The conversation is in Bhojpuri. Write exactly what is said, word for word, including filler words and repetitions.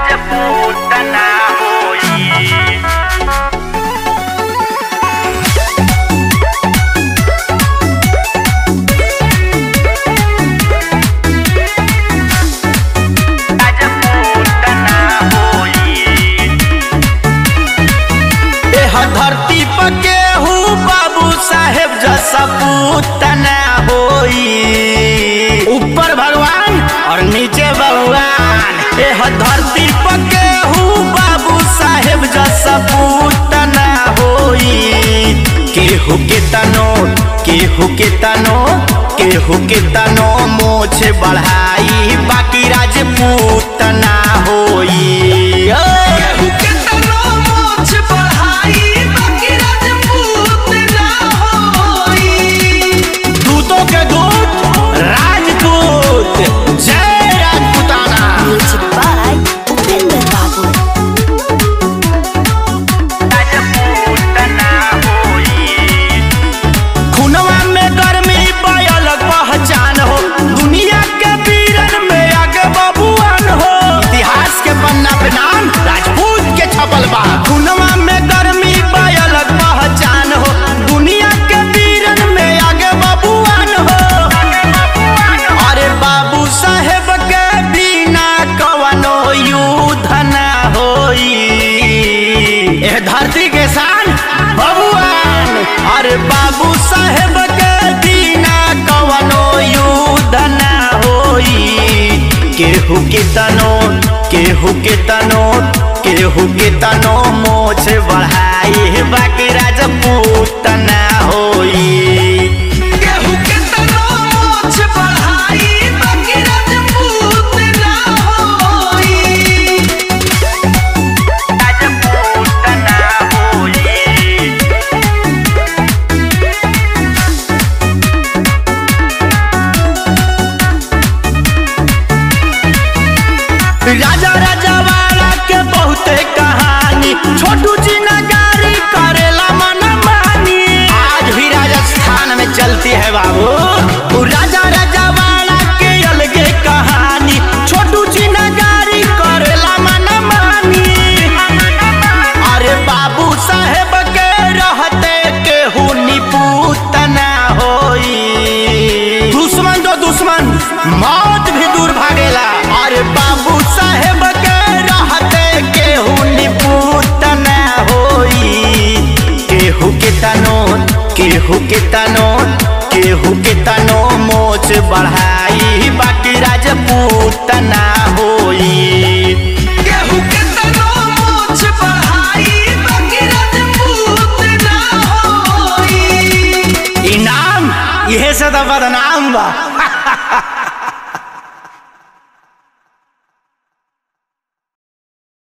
राजपूत ना होई। धरती पर केहू बाबू साहेब जैसा पूत ना होई। ऊपर भगवान और नीचे भगवान। एह धरती पर केहू बाबू साहेब जैसा पूत ना होई। केहू के तनो केहू के तनो केहू के तनो मोछ बढ़ाई बाकी राजपूत ना होई। खुनवा में गर्मी बयलक पहचान हो दुनिया के वीरन में आगे बबुआन हो। अरे बाबू साहेब के बिना कवनो युद्ध ना होई। एह धरती के शान बबुआन। अरे बाबू साहेब के बिना कवनो युद्ध ना होई। केहू के तनो केहू के तनो केहू के तनो मोछ बढ़ाई बाकी राजपूत ना होई। केहू के तनो मोछ बढ़ाई बाकी राजपूत ना होई। राजपूत ना होई। राजा राजवाड़ा के बहुते कहानी छोटू जी नगारी करेला मनमानी। आज भी राजस्थान में चलती है बाबू राजा राजवाड़ा के अलगे कहानी। छोटू जी नगारी करेला मनमानी। अरे बाबू साहेब के रहते केहू निपुत ना होई। दुश्मन तो दुश्मन मौत भी दूर भागेला। अरे बाबू साहेब के रहते केहू निपुत ना होई। केहू के तनो केहू के तनो केहू के तनो मोछ बढ़ाई बाकी राजपूत ना होई। केहू के तनो मोछ बढ़ाई बाकी राजपूत ना होई। इनाम इहे से तो बदनाम बा।